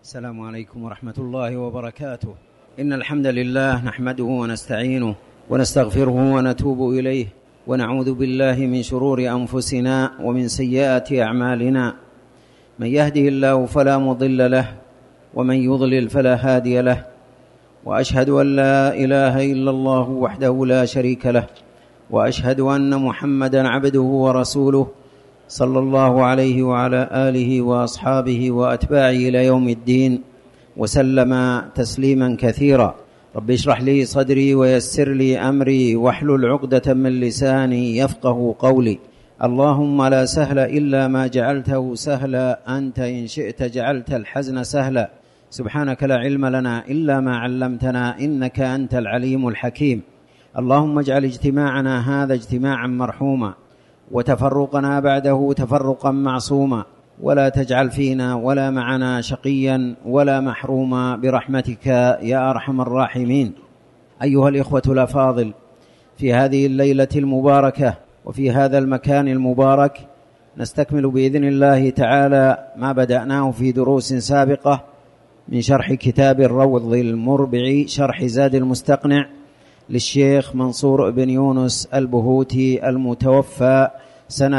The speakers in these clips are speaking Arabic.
السلام عليكم ورحمة الله وبركاته. إن الحمد لله نحمده ونستعينه ونستغفره ونتوب إليه، ونعوذ بالله من شرور أنفسنا ومن سيئات أعمالنا. من يهده الله فلا مضل له، ومن يضلل فلا هادي له، وأشهد أن لا إله إلا الله وحده لا شريك له، وأشهد أن محمدا عبده ورسوله صلى الله عليه وعلى آله وأصحابه وأتباعه إلى يوم الدين، وسلم تسليما كثيرا. رب اشرح لي صدري ويسر لي أمري واحلل عقدة من لساني يفقه قولي. اللهم لا سهل إلا ما جعلته سهلا، أنت إن شئت جعلت الحزن سهلا. سبحانك لا علم لنا إلا ما علمتنا، إنك أنت العليم الحكيم. اللهم اجعل اجتماعنا هذا اجتماعا مرحوما، وتفرقنا بعده تفرقا معصوما، ولا تجعل فينا ولا معنا شقيا ولا محروما برحمتك يا أرحم الراحمين. أيها الإخوة الأفاضل، في هذه الليلة المباركة وفي هذا المكان المبارك نستكمل بإذن الله تعالى ما بدأناه في دروس سابقة من شرح كتاب الروض المربع، شرح زاد المستقنع للشيخ منصور بن يونس البهوتي المتوفى سنة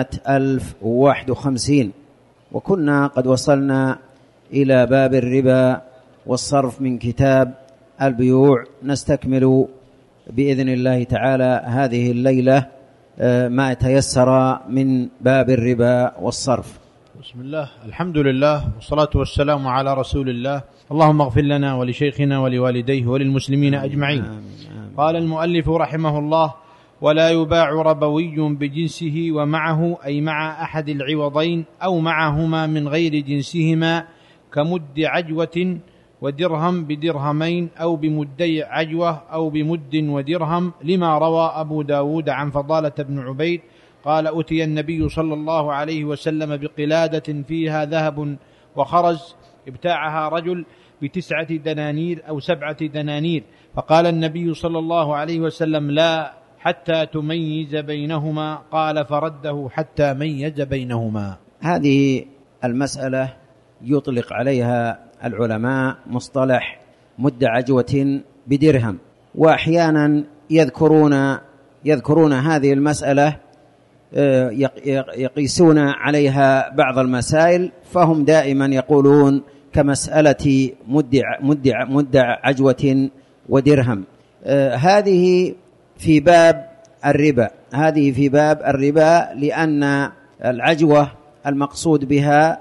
1051. وكنا قد وصلنا إلى باب الربا والصرف من كتاب البيوع. نستكمل بإذن الله تعالى هذه الليلة ما تيسر من باب الربا والصرف. بسم الله، الحمد لله، والصلاة والسلام على رسول الله. اللهم اغفر لنا ولشيخنا ولوالديه وللمسلمين أجمعين. قال المؤلف رحمه الله: ولا يباع ربوي بجنسه ومعه، أي مع أحد العوضين أو معهما من غير جنسهما، كمد عجوة ودرهم بدرهمين، أو بمدي عجوة أو بمد ودرهم، لما روى أبو داود عن فضالة بن عبيد قال: أتي النبي صلى الله عليه وسلم بقلادة فيها ذهب وخرز، ابتاعها رجل ب9 دنانير أو 7 دنانير، فقال النبي صلى الله عليه وسلم: لا، حتى تميز بينهما. قال: فرده حتى ميز بينهما. هذه المسألة يطلق عليها العلماء مصطلح مد عجوة بدرهم، وأحيانا يذكرون هذه المسألة يقيسون عليها بعض المسائل، فهم دائما يقولون كمسألة مد عجوة ودرهم. هذه في باب الربا، لأن العجوة المقصود بها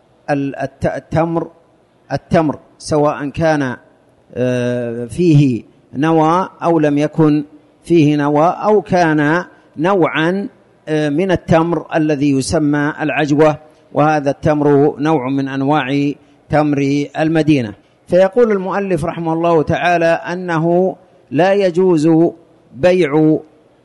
التمر سواء كان فيه نوى أو لم يكن فيه نوى، أو كان نوعا من التمر الذي يسمى العجوة، وهذا التمر نوع من أنواع تمر المدينة. فيقول المؤلف رحمه الله تعالى أنه لا يجوز بيع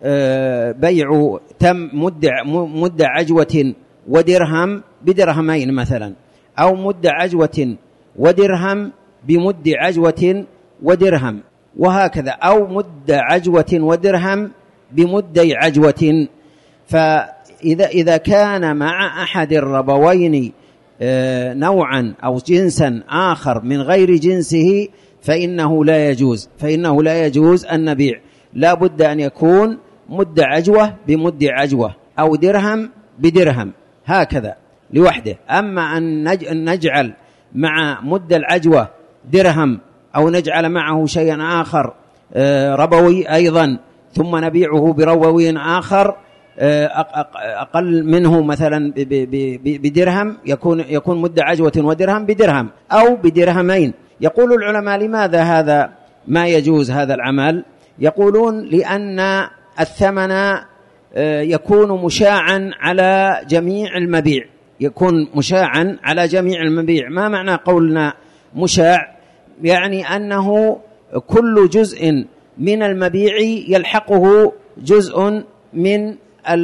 مد عجوة ودرهم بدرهمين مثلا، أو مد عجوة ودرهم بمد عجوة ودرهم، وهكذا، أو مد عجوة ودرهم بمدي عجوة. فإذا كان مع أحد الربوين نوعا أو جنسا آخر من غير جنسه فإنه لا يجوز النبيع. لا بد أن يكون مد عجوة بمد عجوة، أو درهم بدرهم، هكذا لوحده. أما أن نجعل مع مد العجوة درهم، أو نجعل معه شيئا آخر ربوي أيضا ثم نبيعه بربوي آخر أقل منه مثلا بدرهم، يكون مد عجوة ودرهم بدرهم أو بدرهمين. يقول العلماء: لماذا هذا ما يجوز هذا العمل؟ يقولون: لأن الثمن يكون مشاعا على جميع المبيع، ما معنى قولنا مشاع؟ يعني أنه كل جزء من المبيع يلحقه جزء من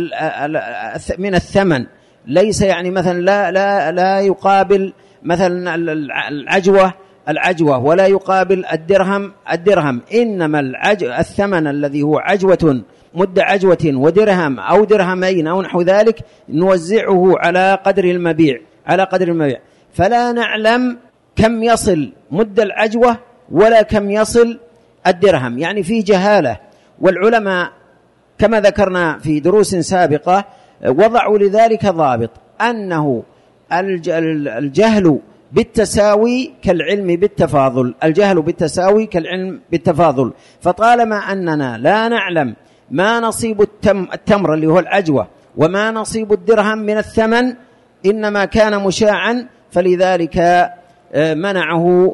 الثمن، ليس يعني مثلا لا يقابل مثلا العجوة ولا يقابل الدرهم، إنما الثمن الذي هو عجوة مد عجوة ودرهم أو درهمين أو نحو ذلك نوزعه على قدر المبيع. فلا نعلم كم يصل مد العجوة ولا كم يصل الدرهم، يعني في جهالة. والعلماء كما ذكرنا في دروس سابقة وضعوا لذلك ضابط، أنه الجهل بالتساوي كالعلم بالتفاضل، الجهل بالتساوي كالعلم بالتفاضل. فطالما أننا لا نعلم ما نصيب التمر اللي هو العجوة وما نصيب الدرهم من الثمن، إنما كان مشاعا، فلذلك منعه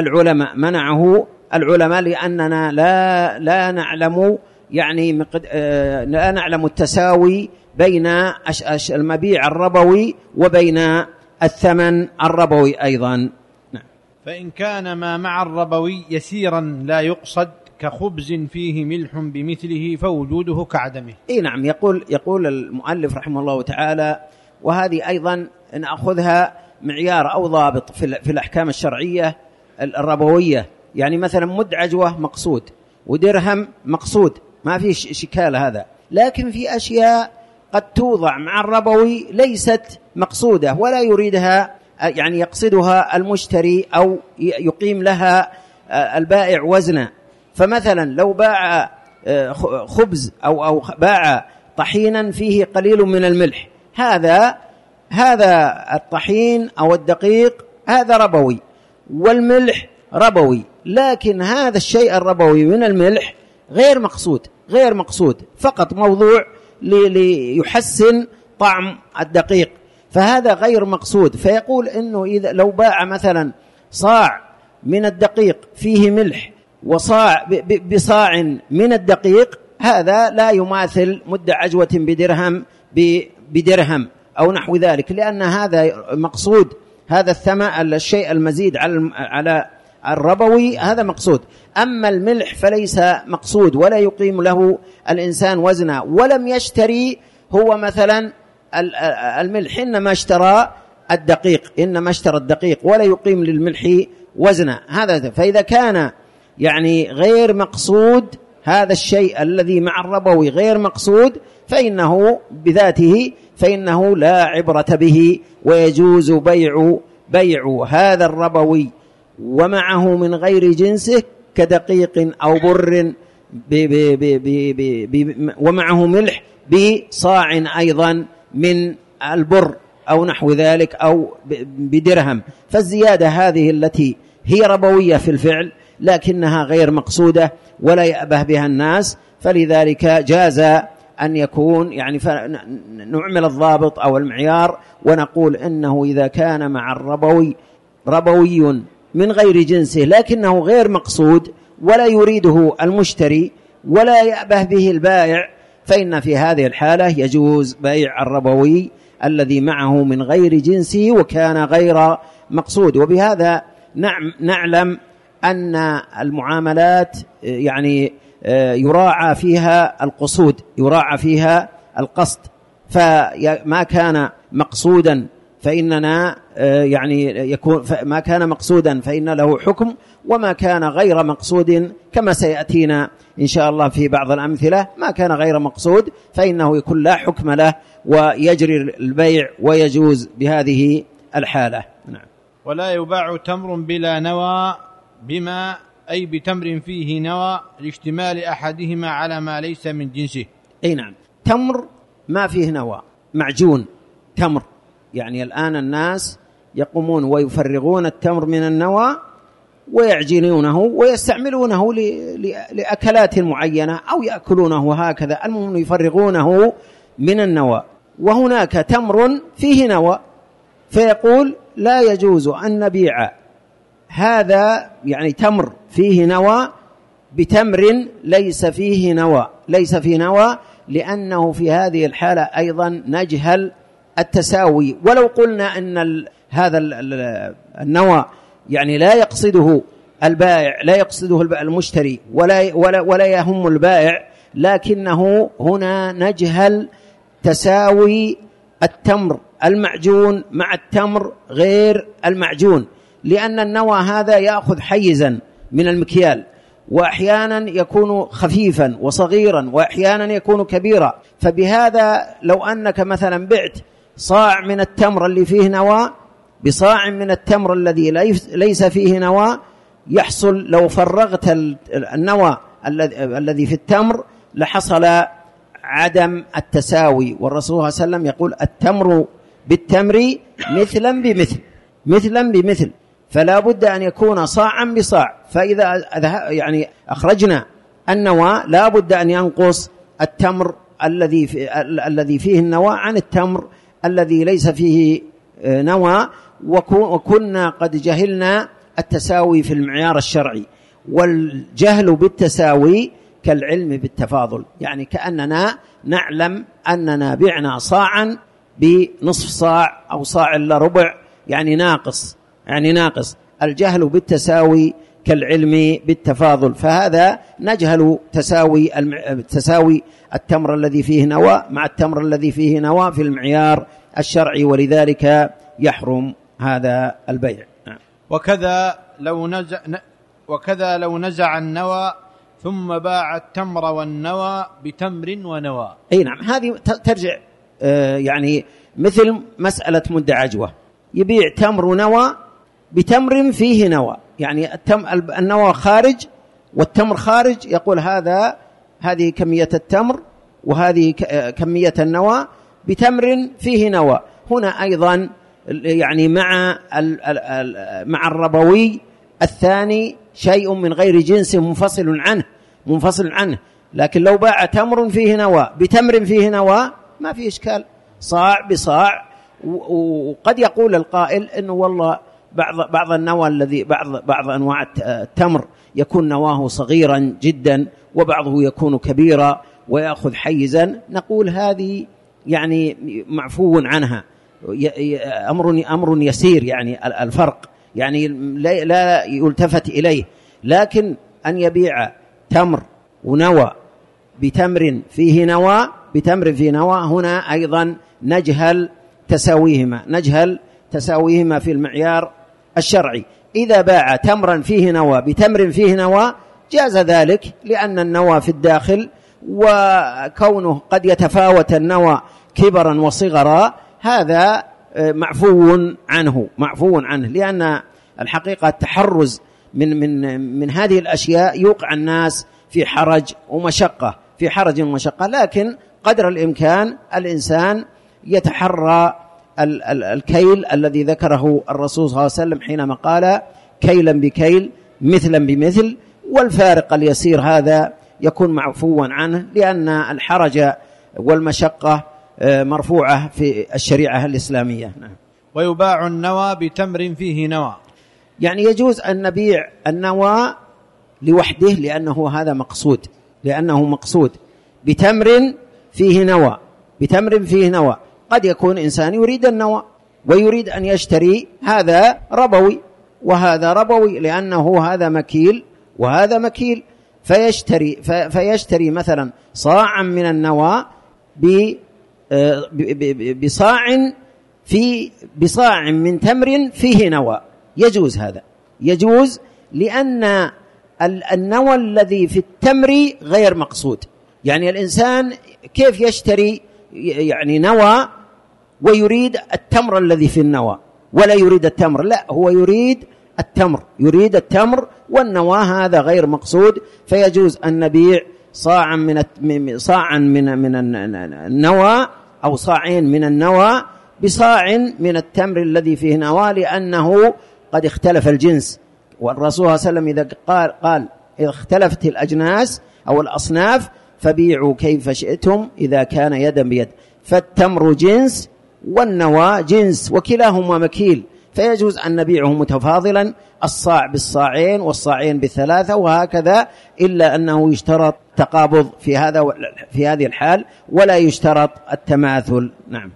العلماء لأننا لا نعلم، يعني لا نعلم التساوي بين المبيع الربوي وبين الثمن الربوي أيضا. نعم. فإن كان ما مع الربوي يسيرا لا يقصد كخبز فيه ملح بمثله فوجوده كعدمه. نعم. يقول المؤلف رحمه الله تعالى، وهذه أيضا نأخذها معيار أو ضابط في الأحكام الشرعية الربوية. يعني مثلا مد عجوة مقصود ودرهم مقصود، ما في شكال هذا، لكن في أشياء قد توضع مع الربوي ليست مقصودة ولا يريدها، يعني يقصدها المشتري أو يقيم لها البائع وزنا. فمثلا لو باع خبز أو باع طحينا فيه قليل من الملح، هذا الطحين أو الدقيق هذا ربوي والملح ربوي، لكن هذا الشيء الربوي من الملح غير مقصود، فقط موضوع ليحسن طعم الدقيق، فهذا غير مقصود. فيقول إنه إذا لو باع مثلا صاع من الدقيق فيه ملح وصاع بصاع من الدقيق، هذا لا يماثل مد عجوة بدرهم أو نحو ذلك، لأن هذا مقصود، هذا الثمن الشيء المزيد على الربوي هذا مقصود. أما الملح فليس مقصود ولا يقيم له الإنسان وزنا، ولم يشتري هو مثلا الملح، إنما اشترى الدقيق ولا يقيم للملح وزنا. هذا فإذا كان يعني غير مقصود، هذا الشيء الذي مع الربوي غير مقصود، فإنه بذاته فإنه لا عبرة به، ويجوز بيع هذا الربوي ومعه من غير جنسه كدقيق أو بر ومعه ملح بصاع أيضا من البر أو نحو ذلك أو بدرهم. فالزيادة هذه التي هي ربوية في الفعل لكنها غير مقصودة ولا يأبه بها الناس، فلذلك جاز أن يكون يعني نعمل الضابط أو المعيار ونقول إنه إذا كان مع الربوي ربوي من غير جنسه لكنه غير مقصود ولا يريده المشتري ولا يأبه به البائع، فإن في هذه الحالة يجوز بيع الربوي الذي معه من غير جنسه وكان غير مقصود. وبهذا نعلم أن المعاملات يعني يراعى فيها القصود، يراعى فيها القصد، فما كان مقصودا فإننا يعني يكون ما كان مقصودا فإن له حكم، وما كان غير مقصود كما سيأتينا إن شاء الله في بعض الأمثلة ما كان غير مقصود فإنه يكون لا حكم له ويجري البيع ويجوز بهذه الحالة. نعم. ولا يباع تمر بلا نوى بما أي بتمر فيه نوى لاشتمال أحدهما على ما ليس من جنسه. أي نعم. تمر ما فيه نوى، معجون تمر، يعني الآن الناس يقومون ويفرغون التمر من النوى ويعجنونه ويستعملونه لأكلات معينة أو يأكلونه هكذا، المهم يفرغونه من النوى. وهناك تمر فيه نوى، فيقول لا يجوز أن نبيع هذا يعني تمر فيه نوى بتمر ليس فيه نوى، لأنه في هذه الحالة أيضا نجهل التساوي. ولو قلنا أن هذا النوى يعني لا يقصده البائع، لا يقصده المشتري ولا يهم البائع، لكنه هنا نجهل تساوي التمر المعجون مع التمر غير المعجون، لأن النوى هذا يأخذ حيزا من المكيال، وأحيانا يكون خفيفا وصغيرا وأحيانا يكون كبيرا. فبهذا لو أنك مثلا بعت صاع من التمر اللي فيه نوى بصاع من التمر الذي ليس فيه نوى يحصل لو فرغت النوى الذي في التمر لحصل عدم التساوي. والرسول صلى الله عليه وسلم يقول التمر بالتمر مثلا بمثل، مثلا بمثل، فلا بد أن يكون صاعا بصاع. فإذا يعني أخرجنا النوى لا بد أن ينقص التمر الذي فيه النوى عن التمر الذي ليس فيه نوى. وكنا قد جهلنا التساوي في المعيار الشرعي، والجهل بالتساوي كالعلم بالتفاضل، يعني كأننا نعلم أننا بعنا صاعا بنصف صاع أو صاع إلا ربع، يعني ناقص، يعني ناقص. الجهل بالتساوي كالعلم بالتفاضل، فهذا نجهل تساوي التمر الذي فيه نوى مع التمر الذي فيه نوى في المعيار الشرعي، ولذلك يحرم هذا البيع. وكذا لو نزع النوى ثم باع التمر والنوى بتمر ونوى. أي نعم، هذه ترجع يعني مثل مسألة مد عجوة، يبيع تمر ونوى بتمر فيه نوى، يعني النوى خارج والتمر خارج، يقول هذه كمية التمر وهذه كمية النوى بتمر فيه نوى. هنا أيضا يعني مع الربوي الثاني شيء من غير جنس منفصل عنه. لكن لو باع تمر فيه نوى بتمر فيه نوى ما في إشكال، صاع بصاع. وقد يقول القائل إنه والله بعض النوى الذي بعض أنواع التمر يكون نواه صغيرا جدا وبعضه يكون كبيرا ويأخذ حيزا. نقول هذه يعني معفو عنها، أمر يسير، يعني الفرق يعني لا يلتفت إليه. لكن أن يبيع تمر ونوى بتمر فيه نوى هنا أيضا نجهل تساويهما في المعيار الشرعي. إذا باع تمرا فيه نوى بتمر فيه نوى جاز ذلك، لأن النوى في الداخل، وكونه قد يتفاوت النوى كبرا وصغرا هذا معفو عنه، لأن الحقيقة التحرز من هذه الأشياء يوقع الناس في حرج ومشقة، لكن قدر الإمكان الإنسان يتحرى الكيل الذي ذكره الرسول صلى الله عليه وسلم حينما قال كيلا بكيل مثلا بمثل، والفارق اليسير هذا يكون معفوا عنه، لأن الحرج والمشقة مرفوعة في الشريعة الإسلامية. ويباع النوى بتمر فيه نوى، يعني يجوز أن نبيع النوى لوحده لأنه مقصود بتمر فيه نوى. قد يكون إنسان يريد النوى ويريد أن يشتري، هذا ربوي وهذا ربوي، لأنه هذا مكيل وهذا مكيل، فيشتري مثلا صاعا من النوى بصاع من تمر فيه نوى. يجوز هذا، يجوز، لأن النوى الذي في التمر غير مقصود. يعني الإنسان كيف يشتري يعني نوى ويريد التمر الذي في النوى ولا يريد التمر؟ لا، هو يريد التمر والنوى هذا غير مقصود. فيجوز أن نبيع صاعا من النوى أو صاعين من النوى بصاع من التمر الذي فيه نوى، لأنه قد اختلف الجنس. والرسول صلى الله عليه وسلم إذا قال إذا اختلفت الأجناس أو الأصناف فبيعوا كيف شئتم إذا كان يدا بيد. فالتمر جنس والنوى جنس وكلاهما مكيل، فيجوز أن نبيعه متفاضلا، الصاع بالصاعين والصاعين بالثلاثة وهكذا، إلا أنه يشترط تقابض في هذه الحال ولا يشترط التماثل. نعم.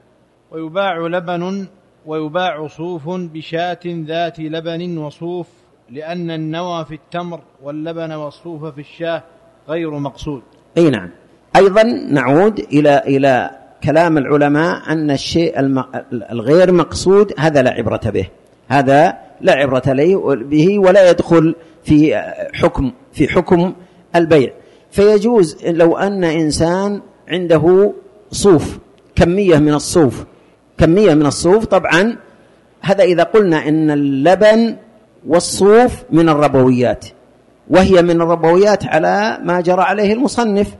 ويباع صوف بشاة ذات لبن وصوف، لأن النوى في التمر واللبن والصوف في الشاة غير مقصود. أي نعم. أيضا نعود إلى كلام العلماء أن الشيء الغير مقصود هذا لا عبرة به ولا يدخل في حكم البيع. فيجوز لو أن إنسان عنده صوف، كمية من الصوف طبعا هذا إذا قلنا إن اللبن والصوف من الربويات، وهي من الربويات على ما جرى عليه المصنف،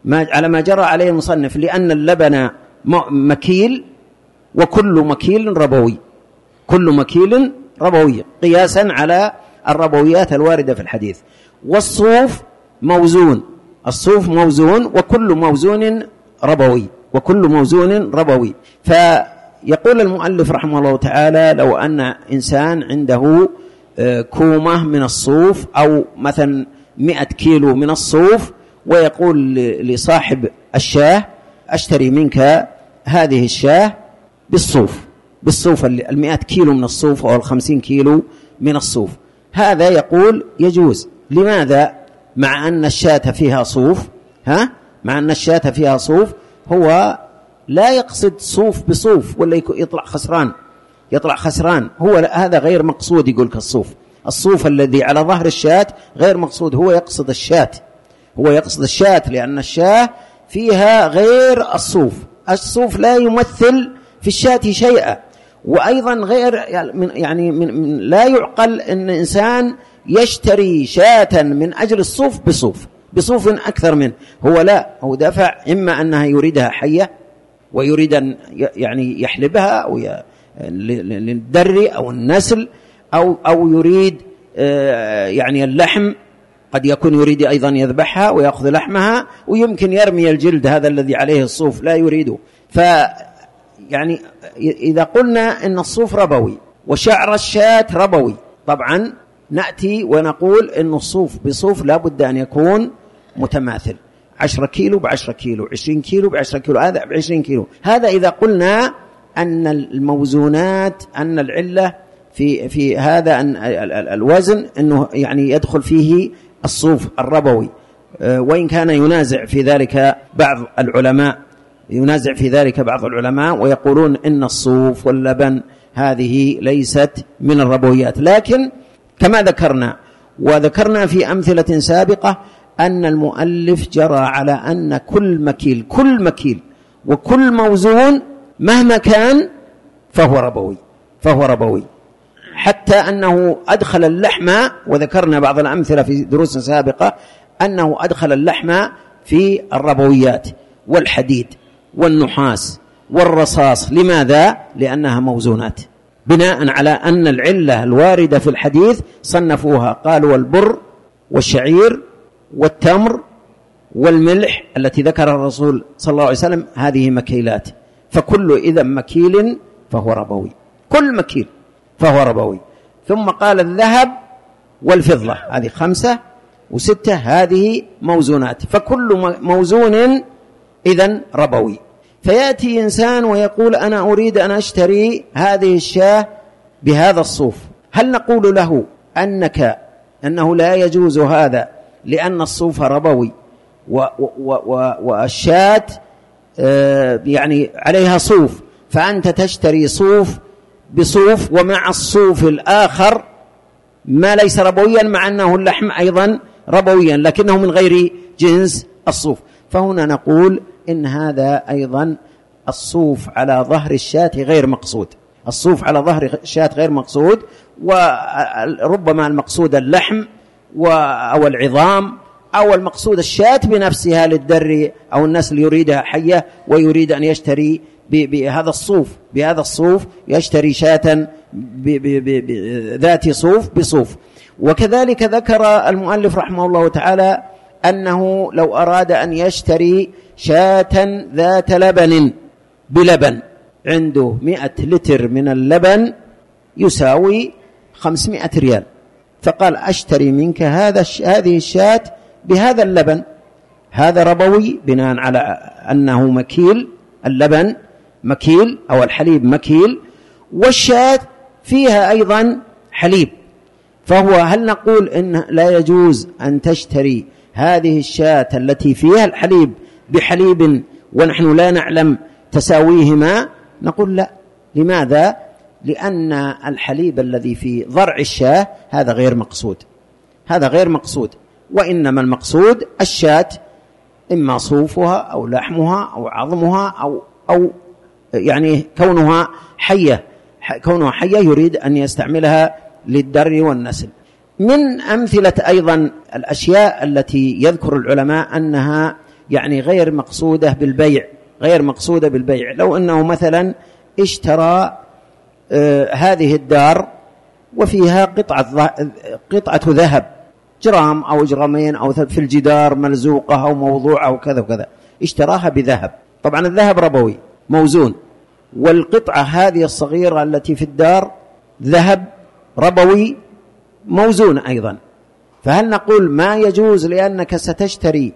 لأن اللبن مكيل، وكل مكيل ربوي، كل مكيل ربوي قياسا على الربويات الواردة في الحديث. والصوف موزون، الصوف موزون، وكل موزون ربوي، وكل موزون ربوي. فيقول المؤلف رحمه الله تعالى: لو أن إنسان عنده كومة من الصوف أو مثلا 100 كيلو من الصوف، ويقول لصاحب الشاه: أشتري منك هذه الشاه بالصوف 100 كيلو من الصوف أو 50 كيلو من الصوف، هذا يقول يجوز. لماذا؟ مع أن الشاة فيها صوف، مع أن الشاة فيها صوف، هو لا يقصد صوف بصوف ولا يطلع خسران، هو هذا غير مقصود. يقولك الصوف الذي على ظهر الشاة غير مقصود، هو يقصد الشاة، لأن الشاة فيها غير الصوف لا يمثل في الشاة شيئا. وأيضا غير لا يعقل أن إنسان يشتري شاة من أجل الصوف بصوف أكثر منه، هو دفع إما أنها يريدها حية ويريد أن يحلبها أو للدر أو النسل، أو يريد اللحم، قد يكون يريد أيضا يذبحها ويأخذ لحمها، ويمكن يرمي الجلد هذا الذي عليه الصوف لا يريده. إذا قلنا إن الصوف ربوي وشعر الشاة ربوي، طبعا نأتي ونقول إن الصوف بصوف لا بد أن يكون متماثل، 10 كيلو ب10 كيلو، 20 كيلو ب10 كيلو، هذا ب20 كيلو. هذا إذا قلنا أن الموزونات، أن العلة في هذا أن الوزن أنه يدخل فيه الصوف الربوي، وإن كان ينازع في ذلك بعض العلماء ويقولون إن الصوف واللبن هذه ليست من الربويات. لكن كما وذكرنا في أمثلة سابقة أن المؤلف جرى على أن كل مكيل وكل موزون مهما كان فهو ربوي، حتى أنه أدخل اللحم، وذكرنا بعض الأمثلة في دروس سابقة أنه أدخل اللحم في الربويات، والحديد والنحاس والرصاص. لماذا؟ لأنها موزونات، بناء على أن العلة الواردة في الحديث صنفوها، قالوا: البر والشعير والتمر والملح التي ذكر الرسول صلى الله عليه وسلم، هذه مكيلات، فكل إذا مكيل فهو ربوي، كل مكيل فهو ربوي. ثم قال: الذهب والفضة، هذه 5 و6، هذه موزونات، فكل موزون إذن ربوي. فيأتي إنسان ويقول: أنا أريد أن أشتري هذه الشاة بهذا الصوف، هل نقول له أنه لا يجوز هذا لأن الصوف ربوي والشاة عليها صوف، فأنت تشتري صوف بصوف، ومع الصوف الآخر ما ليس ربويا، مع أنه اللحم أيضا ربويا لكنه من غير جنس الصوف؟ فهنا نقول إن هذا أيضا الصوف على ظهر الشاة غير مقصود، وربما المقصود اللحم أو العظام، أو المقصود الشاة بنفسها للدر أو النسل يريدها حية ويريد أن يشتري بهذا الصوف يشتري شاة ذات صوف بصوف. وكذلك ذكر المؤلف رحمه الله تعالى أنه لو أراد أن يشتري شاة ذات لبن بلبن، عنده 100 لتر من اللبن يساوي 500 ريال، فقال: أشتري منك هذه الشاة بهذا اللبن، هذا ربوي بناء على أنه مكيل، اللبن مكيل أو الحليب مكيل، والشاة فيها أيضا حليب. هل نقول إن لا يجوز أن تشتري هذه الشاة التي فيها الحليب بحليب ونحن لا نعلم تساويهما؟ نقول لا. لماذا؟ لأن الحليب الذي في ضرع الشاة هذا غير مقصود، وإنما المقصود الشاة، إما صوفها أو لحمها أو عظمها أو كونها كونها حية يريد أن يستعملها للدر والنسل. من أمثلة أيضا الأشياء التي يذكر العلماء أنها يعني غير مقصودة بالبيع، غير مقصودة بالبيع، لو أنه مثلا اشترى هذه الدار وفيها قطعة ذهب، جرام أو جرامين أو في الجدار ملزوقة أو موضوعة أو كذا وكذا، اشتراها بذهب. طبعا الذهب ربوي موزون، والقطعة هذه الصغيرة التي في الدار ذهب ربوي موزون أيضا، فهل نقول ما يجوز لأنك ستشتري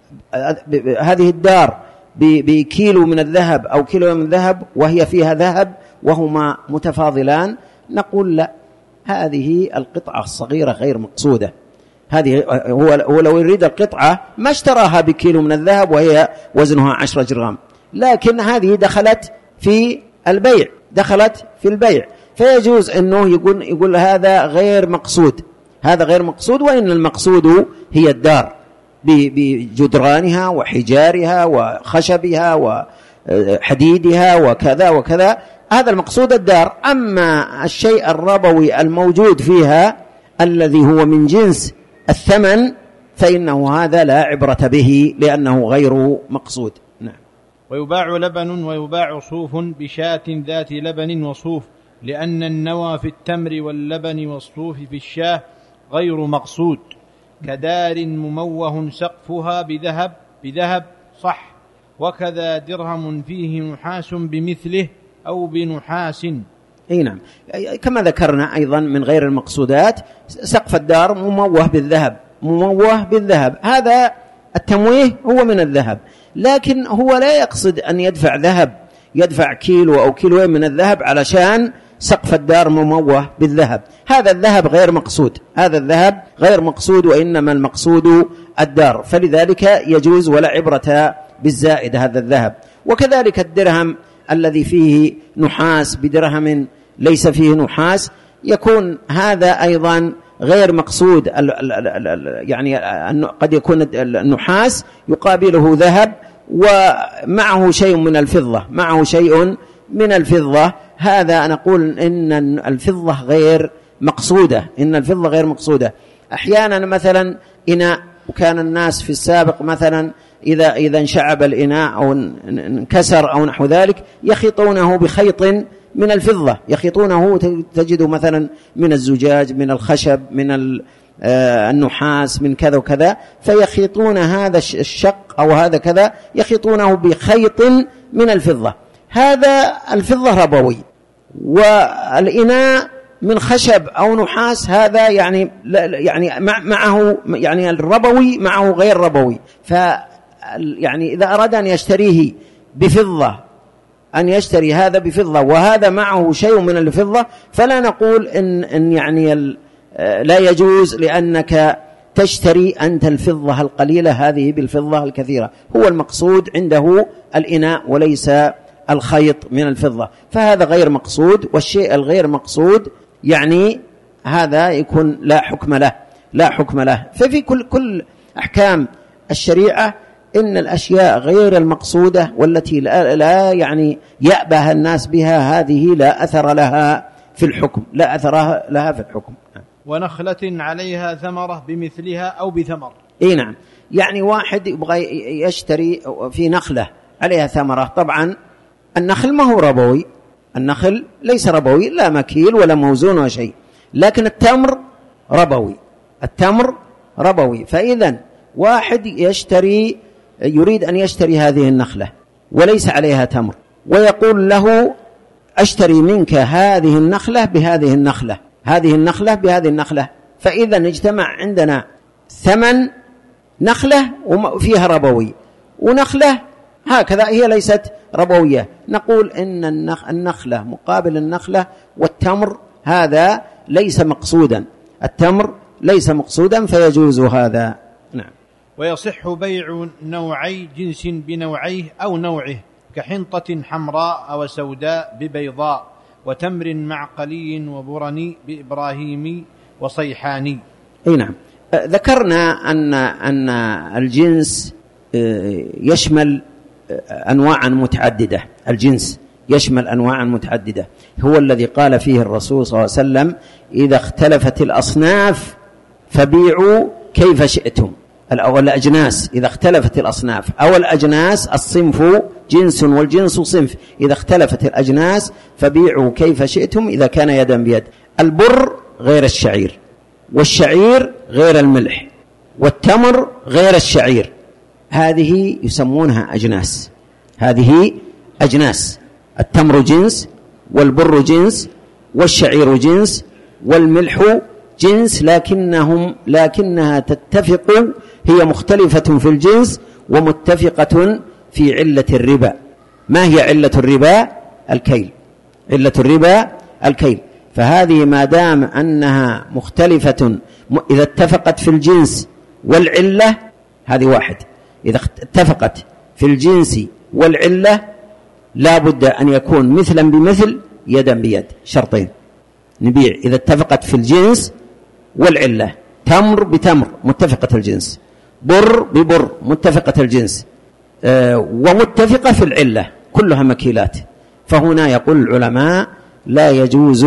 هذه الدار بكيلو من الذهب أو كيلو من الذهب وهي فيها ذهب وهما متفاضلان؟ نقول لا، هذه القطعة الصغيرة غير مقصودة. هذه هو لو يريد القطعة ما اشتراها بكيلو من الذهب وهي وزنها 10 جرام، لكن هذه دخلت في البيع، دخلت في البيع، فيجوز أنه يقول هذا غير مقصود، هذا غير مقصود، وإن المقصود هي الدار بجدرانها وحجارها وخشبها وحديدها وكذا وكذا، هذا المقصود الدار. أما الشيء الربوي الموجود فيها الذي هو من جنس الثمن فإنه هذا لا عبرة به لأنه غير مقصود. نعم. ويباع لبن ويباع صوف بشاة ذات لبن وصوف، لأن النوى في التمر واللبن والصوف في الشاه غير مقصود، كدار مموه سقفها بذهب صح، وكذا درهم فيه نحاس بمثله أو بنحاس. أي نعم، كما ذكرنا أيضا من غير المقصودات سقف الدار مموه بالذهب، مموه بالذهب، هذا التمويه هو من الذهب، لكن هو لا يقصد أن يدفع ذهب، يدفع كيلو أو كيلوين من الذهب علشان سقف الدار مموه بالذهب، هذا الذهب غير مقصود، هذا الذهب غير مقصود، وإنما المقصود الدار، فلذلك يجوز ولا عبرة بالزائد هذا الذهب. وكذلك الدرهم الذي فيه نحاس بدرهم ليس فيه نحاس يكون هذا أيضا غير مقصود، يعني قد يكون النحاس يقابله ذهب ومعه شيء من الفضة، معه شيء من الفضة، هذا نقول إن الفضة غير مقصودة، إن الفضة غير مقصودة. أحيانا مثلا إناء، وكان الناس في السابق مثلا إذا انشعب الإناء أو انكسر أو نحو ذلك يخيطونه بخيط من الفضة، يخيطونه تجد مثلا من الزجاج، من الخشب، من النحاس، من كذا وكذا، فيخيطون هذا الشق أو هذا كذا يخيطونه بخيط من الفضة، هذا الفضة ربوي. والإناء من خشب أو نحاس هذا يعني معه يعني الربوي معه غير ربوي، يعني إذا أراد أن يشتريه بفضة أن يشتري هذا بفضة وهذا معه شيء من الفضة، فلا نقول إن يعني لا يجوز لأنك تشتري أنت الفضة القليلة هذه بالفضة الكثيرة، هو المقصود عنده الإناء وليس الخيط من الفضة، فهذا غير مقصود. والشيء الغير مقصود يعني هذا يكون لا حكم له، لا حكم له. ففي كل أحكام الشريعة إن الأشياء غير المقصودة والتي لا يعني يأبه الناس بها هذه لا أثر لها في الحكم، لا أثر لها في الحكم. ونخلة عليها ثمرة بمثلها أو بثمر. إيه نعم، يعني واحد يبغى يشتري في نخلة عليها ثمرة، طبعا النخل ما هو ربوي، النخل ليس ربوي لا مكيل ولا موزون ولا شيء، لكن التمر ربوي، التمر ربوي. فإذا واحد يريد أن يشتري هذه النخلة وليس عليها تمر، ويقول له أشتري منك هذه النخلة بهذه النخلة، هذه النخلة بهذه النخلة، فإذا اجتمع عندنا ثمن نخلة وفيها ربوي ونخلة هكذا هي ليست ربوية، نقول إن النخلة مقابل النخلة، والتمر هذا ليس مقصودا، التمر ليس مقصودا فيجوز هذا. نعم. ويصح بيع نوعي جنس بنوعيه أو نوعه، كحنطة حمراء أو سوداء ببيضاء، وتمر معقلي وبرني بإبراهيمي وصيحاني. أي نعم، ذكرنا أن الجنس يشمل أنواعا متعددة، الجنس يشمل أنواعا متعددة. هو الذي قال فيه الرسول صلى الله عليه وسلم: إذا اختلفت الأصناف فبيعوا كيف شئتم، أو الأجناس، إذا اختلفت الأصناف أو الأجناس، الصنف جنس والجنس صنف، إذا اختلفت الأجناس فبيعوا كيف شئتم إذا كان يدا بيد. البر غير الشعير، والشعير غير الملح، والتمر غير الشعير، هذه يسمونها أجناس. هذه أجناس، التمر جنس، والبر جنس، والشعير جنس، والملح جنس، لكنها تتفق، هي مختلفة في الجنس ومتفقة في علة الربا. ما هي علة الربا؟ الكيل. علة الربا الكيل. فهذه ما دام أنها مختلفة، إذا اتفقت في الجنس والعلة، هذه واحد. إذا اتفقت في الجنس والعلة لا بد أن يكون مثلا بمثل، يدا بيد، شرطين. نبيع إذا اتفقت في الجنس والعلة، تمر بتمر متفقة الجنس، بر ببر متفقة الجنس، ومتفقة في العلة، كلها مكيلات. فهنا يقول العلماء: لا يجوز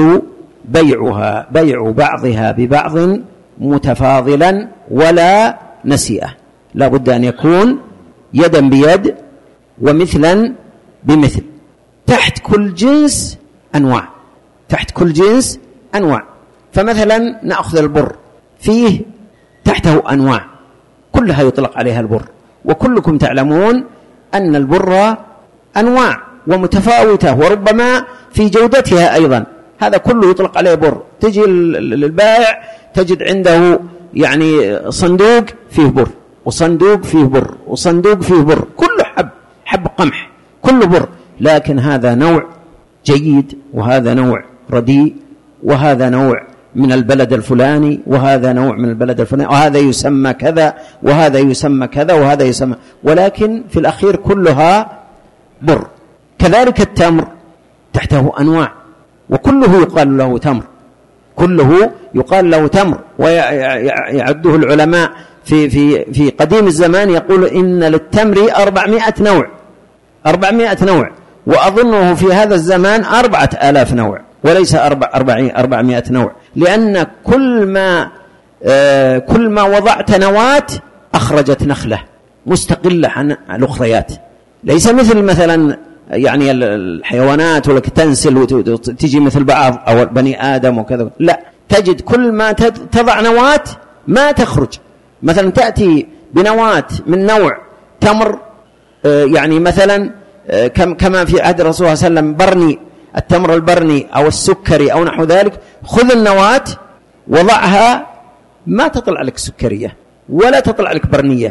بيع بعضها ببعض متفاضلا ولا نسيئة، لا بد أن يكون يدا بيد ومثلا بمثل. تحت كل جنس أنواع، تحت كل جنس أنواع. فمثلا نأخذ البر، فيه تحته أنواع كلها يطلق عليها البر، وكلكم تعلمون أن البر أنواع ومتفاوتة، وربما في جودتها أيضا، هذا كله يطلق عليه بر. تجي للبائع تجد عنده يعني صندوق فيه بر، وصندوق فيه بر، وصندوق فيه بر، كله حب قمح، كله بر. لكن هذا نوع جيد، وهذا نوع رديء، وهذا نوع من البلد الفلاني، وهذا نوع من البلد الفلاني، وهذا يسمى كذا، وهذا يسمى كذا، وهذا يسمى، ولكن في الأخير كلها بر. كذلك التمر تحته أنواع، وكله يقال له تمر، كله يقال له تمر. ويعده العلماء في قديم الزمان، يقول إن للتمر 400 نوع، 400 نوع، وأظنه في هذا الزمان 4000 نوع، وليس 400 نوع، لأن كل ما وضعت نواة أخرجت نخلة مستقلة عن الأخريات، ليس مثلا يعني الحيوانات ولك تنسل وتجي مثل بعض أو بني آدم وكذا، لا، تجد كل ما تضع نواة ما تخرج. مثلا تأتي بنواة من نوع تمر، يعني مثلا كما في عهد الرسول صلى الله عليه وسلم برني، التمر البرني أو السكري أو نحو ذلك، خذ النواة وضعها، ما تطلع لك سكرية ولا تطلع لك برنية،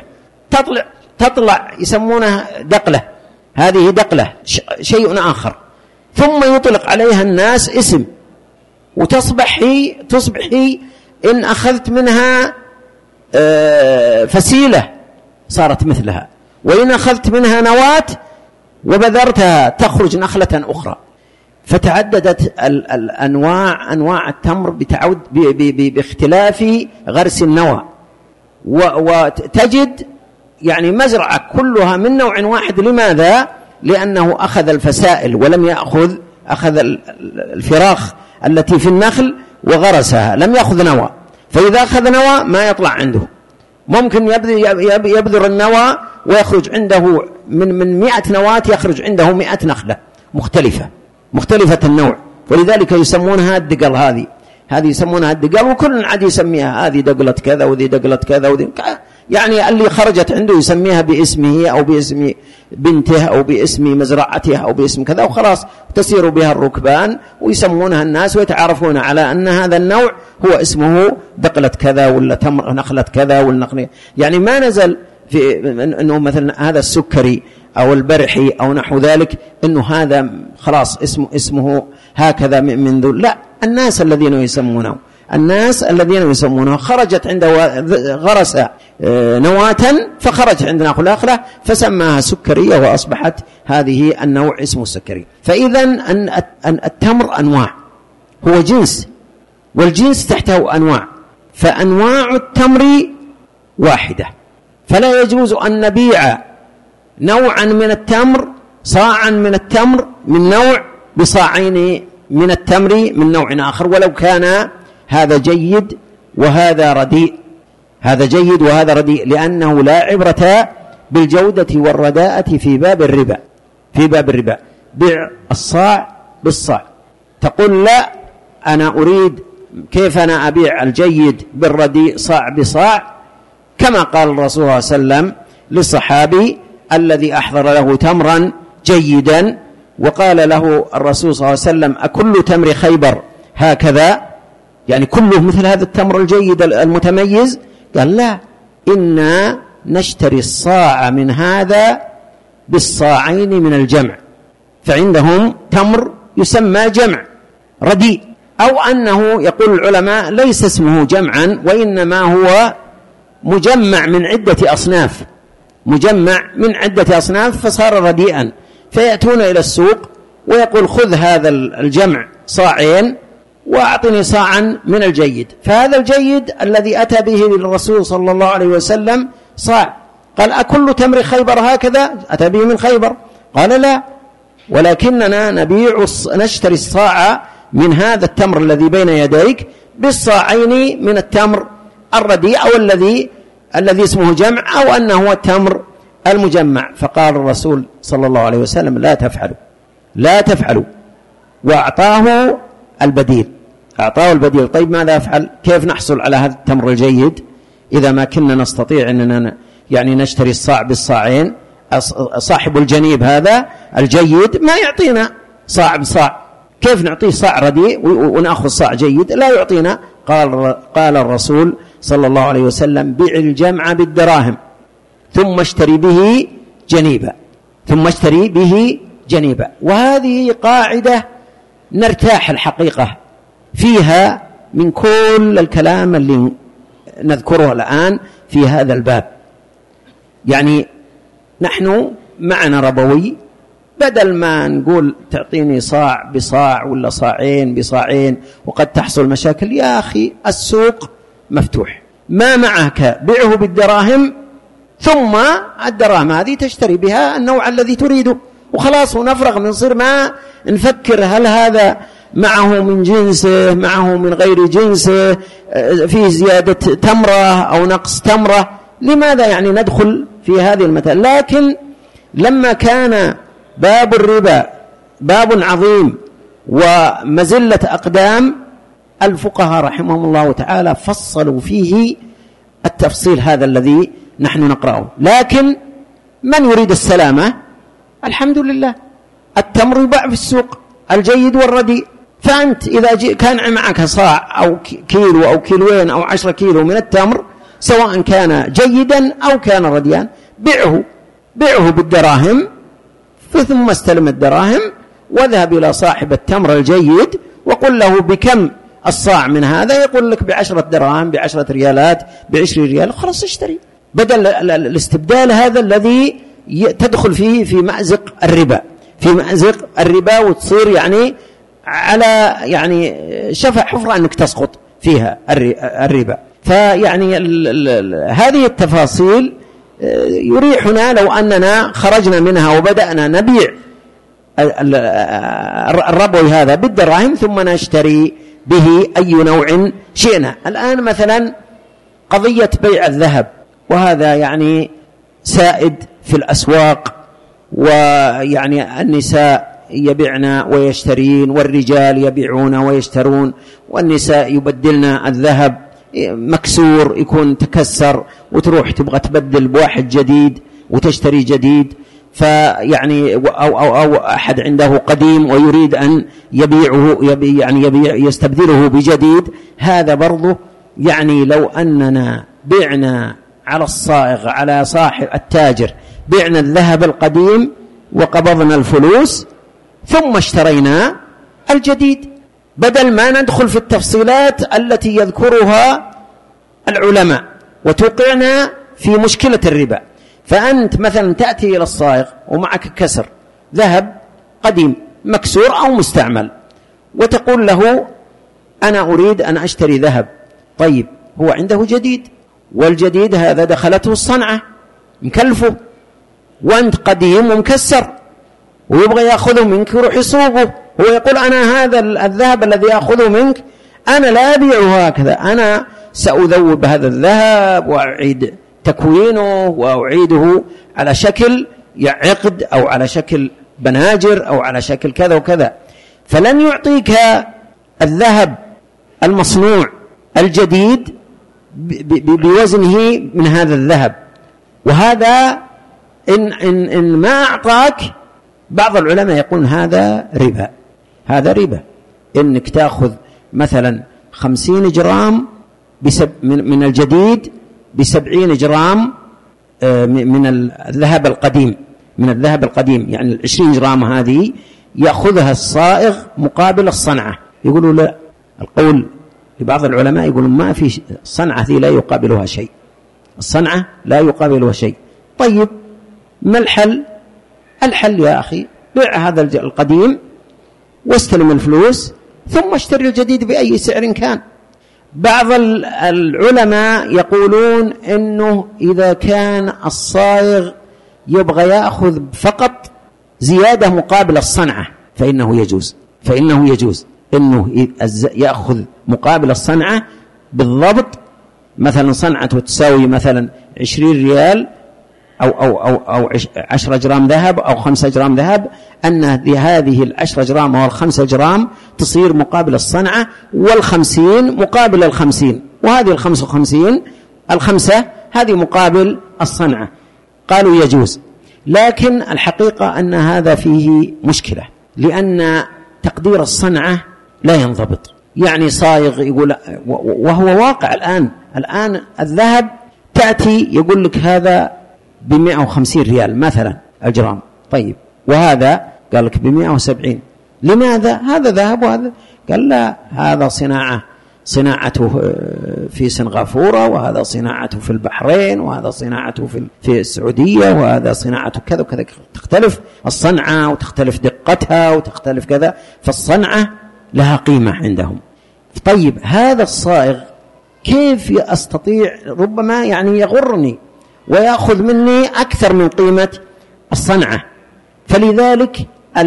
تطلع يسمونها دقلة، هذه دقلة شيء آخر، ثم يطلق عليها الناس اسم، وتصبحي إن أخذت منها فسيلة صارت مثلها، وإن أخذت منها نواة وبذرتها تخرج نخلة أخرى. فتعددت أنواع التمر باختلاف غرس النوى، وتجد يعني مزرعة كلها من نوع واحد. لماذا؟ لأنه أخذ الفسائل ولم أخذ الفراخ التي في النخل وغرسها، لم يأخذ نوى. فإذا أخذ نوى ما يطلع عنده، ممكن يبذر النوى ويخرج عنده من 100 نواة يخرج عنده 100 نخلة مختلفة النوع، ولذلك يسمونها الدقل. هذه يسمونها الدقل، وكل عاد يسميها، هذه دقلة كذا وذي دقلة كذا وذي، يعني اللي خرجت عنده يسميها باسمه أو باسم بنته أو باسم مزرعته أو باسم كذا، وخلاص تسير بها الركبان ويسمونها الناس ويتعارفون على أن هذا النوع هو اسمه دقلة كذا ولا تمر نخلة كذا والنخلة. يعني ما نزل في أنه مثلا هذا السكري أو البرحي أو نحو ذلك أنه هذا خلاص اسمه هكذا من ذو، لا، الناس الذين يسمونه خرجت عنده غرس نواة فخرج عندنا نخلة فسماها سكرية وأصبحت هذه النوع اسمه السكري. فإذا أن التمر أنواع، هو جنس، والجنس تحته أنواع، فأنواع التمر واحدة، فلا يجوز أن نبيع نوعا من التمر صاعا من التمر من نوع بصاعين من التمر من نوع آخر، ولو كان هذا جيد وهذا رديء، هذا جيد وهذا رديء، لأنه لا عبرة بالجودة والرداءة في باب الربا. في باب الربا بيع الصاع بالصاع، تقول لا أنا أريد، كيف أنا أبيع الجيد بالرديء صاع بصاع؟ كما قال الرسول صلى الله عليه وسلم للصحابي الذي أحضر له تمرا جيدا، وقال له الرسول صلى الله عليه وسلم أكل تمر خيبر هكذا، يعني كله مثل هذا التمر الجيد المتميز؟ قال لا، إنا نشتري الصاع من هذا بالصاعين من الجمع، فعندهم تمر يسمى جمع رديء، أو أنه يقول العلماء ليس اسمه جمعا، وإنما هو مجمع من عدة أصناف، مجمع من عدة أصناف فصار رديئا، فيأتون إلى السوق ويقول خذ هذا الجمع صاعين وأعطني صاعا من الجيد، فهذا الجيد الذي أتى به للرسول صلى الله عليه وسلم صاع، قال أكل تمر خيبر هكذا؟ أتى به من خيبر؟ قال لا، ولكننا نشتري الصاع من هذا التمر الذي بين يديك بالصاعين من التمر الرديء، أو الذي اسمه جمع، أو أنه هو التمر المجمع. فقال الرسول صلى الله عليه وسلم لا تفعلوا، لا تفعلوا، وأعطاه البديل، أعطاه البديل. طيب ماذا أفعل؟ كيف نحصل على هذا التمر الجيد إذا ما كنا نستطيع أننا يعني نشتري الصاع بالصاعين؟ صاحب الجنيب هذا الجيد ما يعطينا صاع بصاع، كيف نعطيه صاع رديء ونأخذ صاع جيد؟ لا يعطينا. قال الرسول صلى الله عليه وسلم بيع الجمع بالدراهم ثم اشتري به جنيبا، ثم اشتري به جنيبا. وهذه قاعدة نرتاح الحقيقة فيها من كل الكلام اللي نذكره الآن في هذا الباب. يعني نحن معنا ربوي، بدل ما نقول تعطيني صاع بصاع ولا صاعين بصاعين وقد تحصل مشاكل، يا أخي السوق مفتوح، ما معك بيعه بالدراهم، ثم الدراهم هذه تشتري بها النوع الذي تريده وخلاص، ونفرغ، نصير ما نفكر هل هذا معه من جنسه معه من غير جنسه، فيه زيادة تمرة أو نقص تمرة. لماذا يعني ندخل في هذه المثل؟ لكن لما كان باب الربا باب عظيم ومزلة أقدام، الفقهاء رحمهم الله تعالى فصلوا فيه التفصيل هذا الذي نحن نقرأه. لكن من يريد السلامة الحمد لله، التمر يباع في السوق الجيد والرديء، فأنت إذا كان معك صاع أو كيلو أو كيلوين أو 10 كيلو من التمر، سواء كان جيدا أو كان رديا، بيعه بالدراهم، ثم استلم الدراهم واذهب إلى صاحب التمر الجيد وقل له بكم الصاع من هذا، يقول لك ب10 دراهم، ب10 ريالات، ب20 ريال، خلاص اشتري، بدل الاستبدال هذا الذي تدخل فيه في مأزق الربا، في مأزق الربا، وتصير يعني على يعني شفع حفرة أنك تسقط فيها الربا. فيعني هذه التفاصيل يريحنا لو أننا خرجنا منها وبدأنا نبيع الربوي هذا بالدراهم ثم نشتري به أي نوع شئنا. الآن مثلا قضية بيع الذهب، وهذا يعني سائد في الأسواق، ويعني النساء يبيعن ويشترين، والرجال يبيعون ويشترون، والنساء يبدلن الذهب مكسور يكون تكسر، وتروح تبغى تبدل بواحد جديد وتشتري جديد، فيعني أو أحد عنده قديم ويريد أن يبيعه، يستبدله بجديد. هذا برضه يعني لو أننا بعنا على الصائغ، على صاحب التاجر، بعنا الذهب القديم وقبضنا الفلوس ثم اشترينا الجديد، بدل ما ندخل في التفصيلات التي يذكرها العلماء وتوقعنا في مشكلة الربا. فأنت مثلا تأتي إلى الصائغ ومعك كسر ذهب قديم مكسور أو مستعمل، وتقول له أنا أريد أن أشتري ذهب. طيب هو عنده جديد، والجديد هذا دخلته الصنعة مكلفه، وأنت قديم ومكسر، ويبغى يأخذه منك يروح يسوقه، هو يقول أنا هذا الذهب الذي أخذه منك أنا لا أبيعه هكذا، أنا سأذوب هذا الذهب وأعيد تكوينه وأعيده على شكل عقد أو على شكل بناجر أو على شكل كذا وكذا. فلن يعطيك الذهب المصنوع الجديد بوزنه من هذا الذهب. وهذا إن ما أعطاك، بعض العلماء يقول هذا ربا، هذا ربا، إنك تأخذ مثلا 50 جرام من الجديد ب70 جرام من الذهب القديم، من الذهب القديم، يعني 20 جرام هذه يأخذها الصائغ مقابل الصنعة. يقولوا لا، القول لبعض العلماء يقولون ما في، الصنعة هذه لا يقابلها شيء، الصنعة لا يقابلها شيء. طيب ما الحل؟ الحل يا أخي بيع هذا القديم واستلم الفلوس ثم اشتري الجديد بأي سعر كان. بعض العلماء يقولون إنه إذا كان الصائغ يبغى يأخذ فقط زيادة مقابل الصنعة فإنه يجوز إنه يأخذ مقابل الصنعة بالضبط. مثلا صنعته تساوي مثلا 20 ريال أو 10 جرام ذهب أو 5 جرام ذهب، أن هذه 10 جرام أو 5 جرام تصير مقابل الصنعة، 50 مقابل 50، وهذه 55 5 هذه مقابل الصنعة. قالوا يجوز، لكن الحقيقة أن هذا فيه مشكلة، لأن تقدير الصنعة لا ينضبط. يعني صايغ يقول، وهو واقع الآن الذهب تأتي يقول لك هذا ب150 ريال مثلا الجرام، طيب وهذا قال لك ب170. لماذا؟ هذا ذهب وهذا، قال لا، هذا صناعته في سنغافورة، وهذا صناعته في البحرين، وهذا صناعته في السعودية، وهذا صناعته كذا وكذا. تختلف الصنعة وتختلف دقتها وتختلف كذا، فالصنعة لها قيمة عندهم. طيب هذا الصائغ كيف أستطيع، ربما يعني يغرني ويأخذ مني أكثر من قيمة الصنعة. فلذلك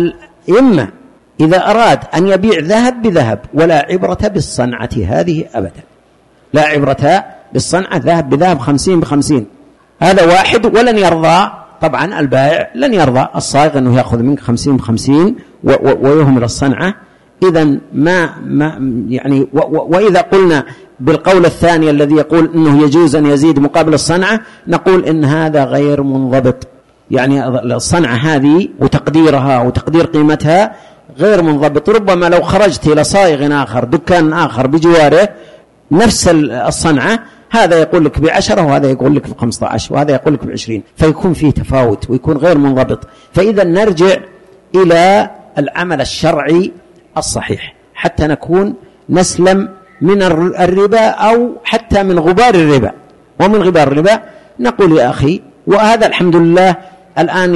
إما إذا أراد أن يبيع ذهب بذهب، ولا عبرة بالصنعة هذه أبدا، لا عبرة بالصنعة، ذهب بذهب 50 ب50، هذا واحد. ولن يرضى طبعا البائع، لن يرضى الصائغ أنه يأخذ منك 50 ب50 ويهمل الصنعة. إذن ما يعني وإذا قلنا بالقول الثاني الذي يقول إنه يجوز أن يزيد مقابل الصنعة، نقول إن هذا غير منضبط. يعني الصنعة هذه وتقديرها وتقدير قيمتها غير منضبط. ربما لو خرجت إلى صائغ آخر، دكان آخر بجواره نفس الصنعة، هذا يقول لك ب10 وهذا يقول لك ب15 وهذا يقول لك ب20، فيكون فيه تفاوت ويكون غير منضبط. فإذا نرجع إلى العمل الشرعي الصحيح حتى نكون نسلم من الربا، أو حتى من غبار الربا. ومن غبار الربا نقول يا أخي، وهذا الحمد لله الآن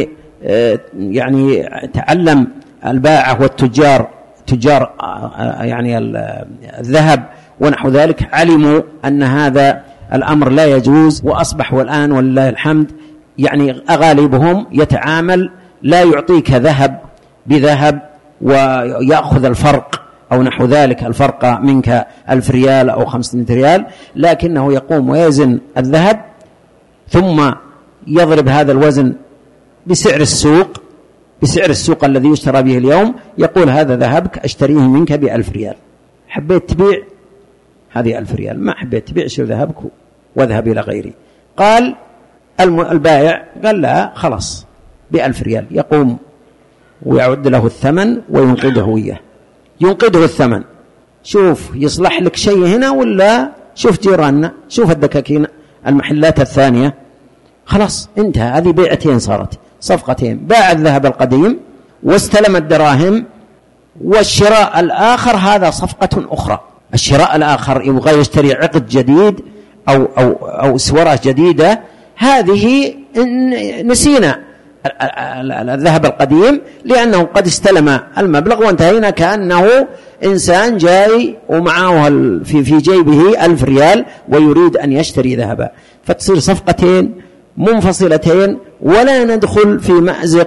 يعني تعلم البائع والتجار، تجار يعني الذهب ونحو ذلك، علموا أن هذا الأمر لا يجوز، وأصبح والآن ولله الحمد يعني أغالبهم يتعامل، لا يعطيك ذهب بذهب ويأخذ الفرق أو نحو ذلك، الفرق منك 1000 ريال أو 500 ريال، لكنه يقوم ويزن الذهب ثم يضرب هذا الوزن بسعر السوق الذي يشترى به اليوم، يقول هذا ذهبك أشتريه منك ب1000 ريال، حبيت تبيع هذه 1000 ريال، ما حبيت تبيع شو ذهبك واذهب إلى غيري. قال البائع قال لا خلاص ب1000 ريال، يقوم ويعد له الثمن وينقذه إياه، ينقذه الثمن. شوف يصلح لك شيء هنا ولا شوف جيراننا، شوف الدكاكين المحلات الثانية، خلاص انتهى. هذه بيعتين صارت، صفقتين، باع الذهب القديم واستلم الدراهم، والشراء الآخر هذا صفقة أخرى. الشراء الآخر يبغى يشتري عقد جديد أو سورة جديدة، هذه نسينا الذهب القديم لأنه قد استلم المبلغ وانتهينا، كأنه إنسان جاي ومعه في جيبه 1000 ريال ويريد أن يشتري ذهبا. فتصير صفقتين منفصلتين، ولا ندخل في مأزق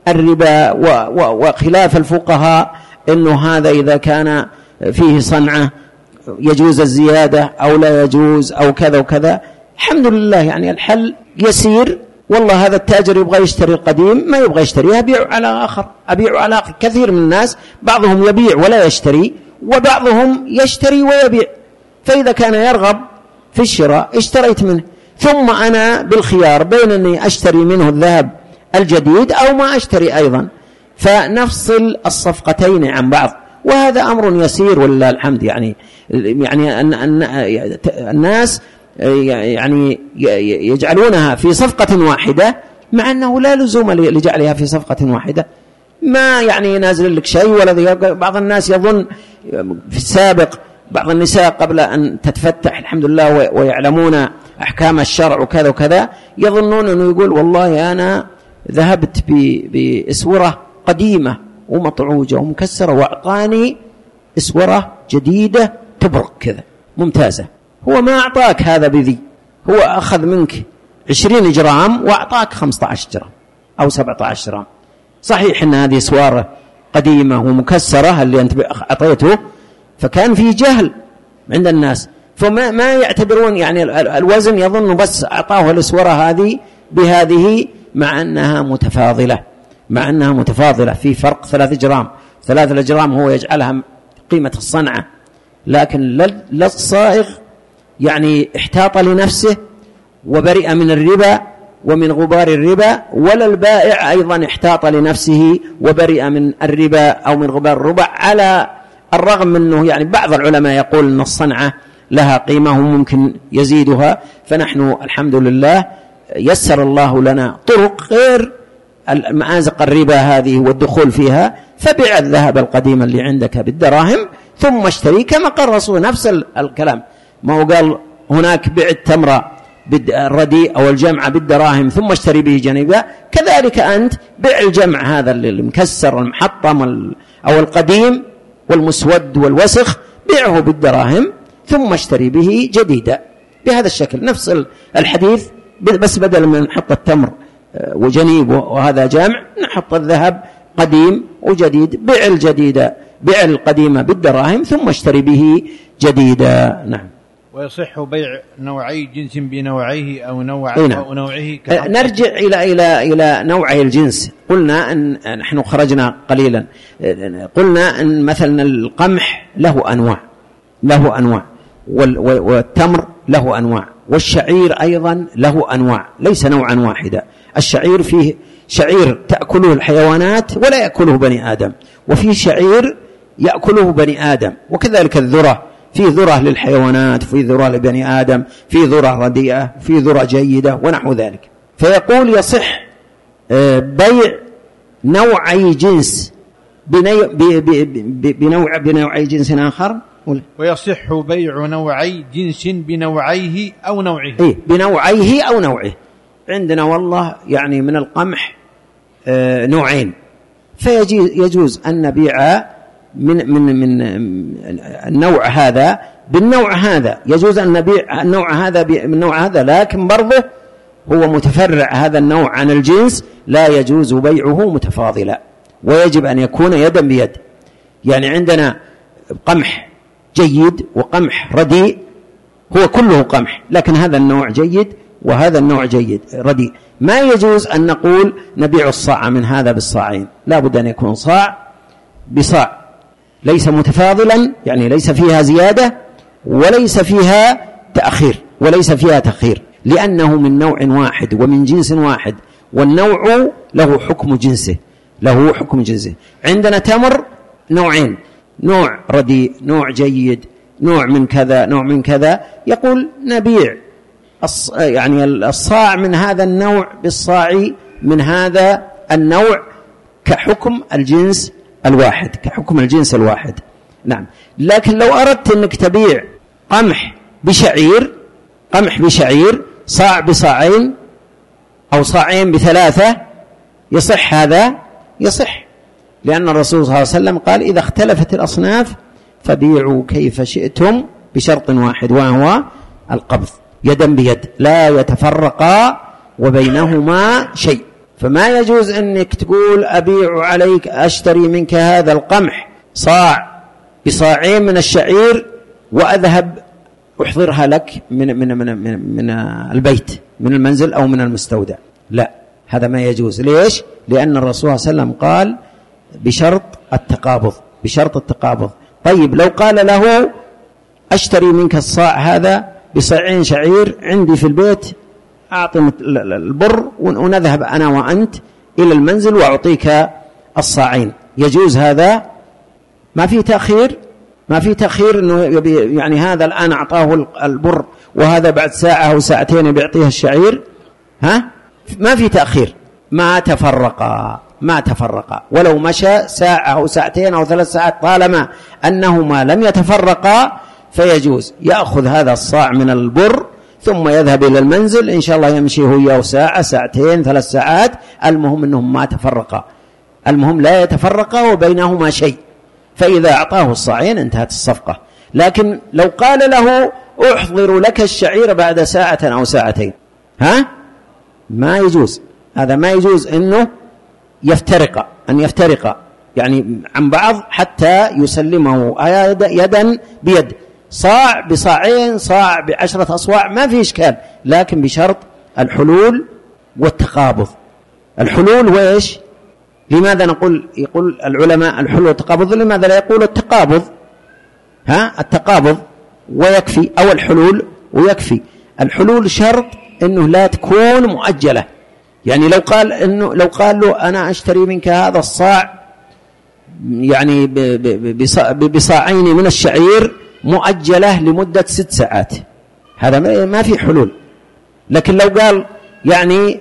الربا وخلاف الفقهاء أنه هذا إذا كان فيه صنعة يجوز الزيادة أو لا يجوز أو كذا وكذا. الحمد لله يعني الحل يسير. والله هذا التاجر يبغى يشتري القديم ما يبغى يشتريه أبيع على آخر، أبيع على آخر. كثير من الناس بعضهم يبيع ولا يشتري، وبعضهم يشتري ويبيع، فإذا كان يرغب في الشراء اشتريت منه، ثم أنا بالخيار بين أني أشتري منه الذهب الجديد أو ما أشتري أيضا، فنفصل الصفقتين عن بعض، وهذا أمر يسير ولله الحمد. يعني الناس يعني يجعلونها في صفقة واحدة، مع أنه لا لزوم لجعلها في صفقة واحدة، ما يعني ينازل لك شيء ولا. بعض الناس يظن في السابق بعض النساء قبل أن تتفتح الحمد لله ويعلمون أحكام الشرع وكذا وكذا، يظنون أنه يقول والله أنا ذهبت بإسورة قديمة ومطعوجة ومكسرة وأعطاني إسورة جديدة تبرق كذا ممتازة. هو ما أعطاك هذا بذي، هو أخذ منك 20 جرام وأعطاك 15 جرام أو 17 جرام. صحيح أن هذه إسوارة قديمة ومكسرة اللي أنت أعطيته، فكان في جهل عند الناس، فما يعتبرون يعني الوزن، يظن بس أعطاه الإسورة هذه بهذه، مع أنها متفاضلة في فرق 3 جرام. 3 جرام هو يجعلها قيمة الصنعة، لكن لا الصائغ يعني احتاط لنفسه وبرئ من الربا ومن غبار الربا، ولا البائع أيضا احتاط لنفسه وبرئ من الربا أو من غبار الربا، على الرغم منه يعني بعض العلماء يقول أن الصنعة لها قيمة وممكن يزيدها. فنحن الحمد لله يسر الله لنا طرق غير مآزق الربا هذه والدخول فيها، فبيع الذهب القديم اللي عندك بالدراهم ثم اشتري، كما قال الرسول نفس الكلام، ما هو قال هناك بيع التمر بالرديء أو الجمع بالدراهم ثم اشتري به جنيبا، كذلك أنت بيع الجمع هذا اللي مكسر المحطم أو القديم والمسود والوسخ، بيعه بالدراهم ثم اشتري به جديدا. بهذا الشكل نفس الحديث، بس بدل من نحط التمر وجنيب وهذا جامع نحط الذهب قديم وجديد، بيع القديمة بالدراهم ثم اشتري به جديدا. نعم. ويصح بيع نوعي جنس بنوعيه أو نوعه نرجع إلى نوعي الجنس. قلنا أن نحن خرجنا قليلا، قلنا أن مثلا القمح له أنواع والتمر له أنواع، والشعير أيضا له أنواع، ليس نوعا واحدا. الشعير فيه شعير تأكله الحيوانات ولا يأكله بني آدم، وفيه شعير يأكله بني آدم، وكذلك الذرة، في ذرة للحيوانات، في ذرة لبني آدم، في ذرة رديئة، في ذرة جيدة ونحو ذلك. فيقول يصح بيع نوعي جنس بنوعي جنس آخر، ويصح بيع نوعي جنس بنوعيه أو نوعه. بنوعيه أو نوعه. عندنا والله يعني من القمح نوعين، فيجوز أن نبيع من النوع هذا بالنوع هذا، يجوز أن نبيع النوع هذا بالنوع هذا، لكن برضه هو متفرع هذا النوع عن الجنس، لا يجوز بيعه متفاضلا، ويجب أن يكون يدا بيد. يعني عندنا قمح جيد وقمح رديء، هو كله قمح، لكن هذا النوع جيد وهذا النوع جيد رديء، ما يجوز أن نقول نبيع الصاع من هذا بالصاعين، لا بد أن يكون صاع بصاع، ليس متفاضلا، يعني ليس فيها زيادة وليس فيها تأخير، لأنه من نوع واحد ومن جنس واحد، والنوع له حكم جنسه. عندنا تمر نوعين، نوع رديء، نوع جيد، نوع من كذا، نوع من كذا، يقول نبيع يعني الصاع من هذا النوع بالصاع من هذا النوع كحكم الجنس الواحد. نعم. لكن لو أردت أنك تبيع قمح بشعير صاع بصاعين أو صاعين ب3، يصح هذا؟ يصح، لأن الرسول صلى الله عليه وسلم قال إذا اختلفت الأصناف فبيعوا كيف شئتم بشرط واحد، وهو القبض يدا بيد، لا يتفرقا وبينهما شيء. فما يجوز أنك تقول أبيع عليك أشتري منك هذا القمح صاع بصاعين من الشعير وأذهب أحضرها لك من البيت، من المنزل أو من المستودع. لا، هذا ما يجوز. ليش؟ لأن الرسول صلى الله عليه وسلم قال بشرط التقابض، بشرط التقابض. طيب لو قال له أشتري منك الصاع هذا بصاعين شعير عندي في البيت، أعطي البر ونذهب أنا وأنت إلى المنزل وأعطيك الصاعين، يجوز هذا؟ ما في تأخير، ما في تأخير إنه يعني هذا الآن أعطاه البر وهذا بعد ساعة أو ساعتين بيعطيه الشعير، ها؟ ما في تأخير، ما تفرقا ولو مشى ساعة أو ساعتين أو 3 ساعات، طالما أنهما لم يتفرقا فيجوز يأخذ هذا الصاع من البر ثم يذهب إلى المنزل، إن شاء الله يمشي هو ساعة ساعتين 3 ساعات، المهم أنهم ما تفرقا، المهم لا يتفرقا وبينهما شيء، فإذا أعطاه الصاعين انتهت الصفقة. لكن لو قال له أحضر لك الشعير بعد ساعة أو ساعتين، ما يجوز، هذا ما يجوز أن يفترق يعني عن بعض حتى يسلمه يدا بيد، صاع بصاعين، صاع ب10 أصواع، ما في إشكال، لكن بشرط الحلول والتقابض. الحلول وإيش؟ لماذا يقول العلماء الحلول والتقابض؟ لماذا لا يقول التقابض؟ التقابض ويكفي، أو الحلول ويكفي. الحلول شرط أنه لا تكون مؤجلة، يعني لو قال له أنا أشتري منك هذا الصاع يعني بصاعين من الشعير مؤجلة لمدة 6 ساعات، هذا ما في حلول. لكن لو قال يعني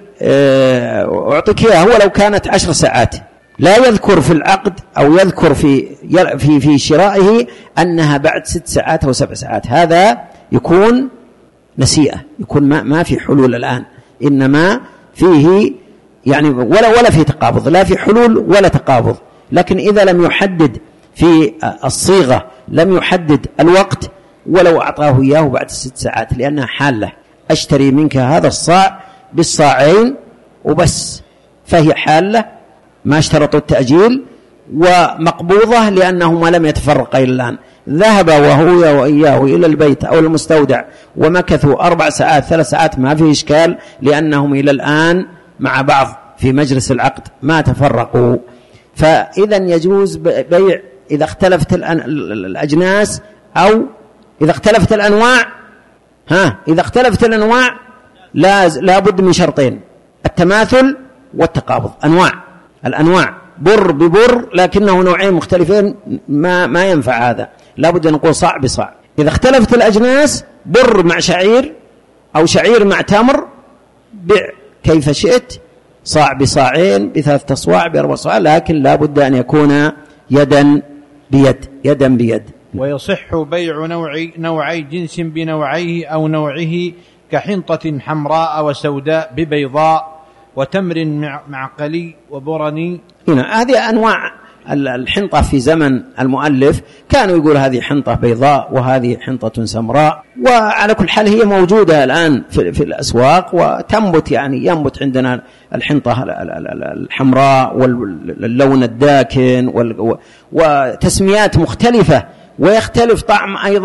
أعطيك إياه ولو كانت 10 ساعات، لا يذكر في العقد أو يذكر في شرائه أنها بعد 6 ساعات أو 7 ساعات، هذا يكون نسيئة، يكون ما في حلول الآن، إنما فيه يعني ولا في تقابض، لا في حلول ولا تقابض. لكن إذا لم يحدد في الصيغة، لم يحدد الوقت، ولو أعطاه إياه بعد 6 ساعات لأنها حالة، أشتري منك هذا الصاع بالصاعين وبس، فهي حالة ما اشترطوا التأجيل، ومقبوضة لأنهما لم يتفرقا إلى الآن. ذهب وهو وإياه إلى البيت أو المستودع ومكثوا 4 ساعات 3 ساعات، ما في إشكال، لأنهم إلى الآن مع بعض في مجلس العقد ما تفرقوا. فإذا يجوز بيع إذا اختلفت الأجناس أو إذا اختلفت الأنواع. إذا اختلفت الأنواع لا بد من شرطين: التماثل والتقابض. الأنواع بر ببر لكنه نوعين مختلفين، ما ينفع هذا، لا بد أن نقول صاع بصاع. إذا اختلفت الأجناس بر مع شعير أو شعير مع تمر، بيع كيف شئت، صاع بصاعين ب3 أصواع ب4 أصواع، لكن لا بد أن يكون يدا بيد. ويصح بيع نوعي جنس بنوعيه أو نوعه، كحنطة حمراء وسوداء ببيضاء وتمر معقلي وبرني. هنا هذه أنواع الحنطة في زمن المؤلف، كانوا يقول هذه حنطة بيضاء وهذه حنطة سمراء، وعلى كل حال هي موجودة الآن في الأسواق وتنبت، يعني ينبت عندنا الحنطة الحمراء واللون الداكن وتسميات مختلفة، ويختلف طعم أيضا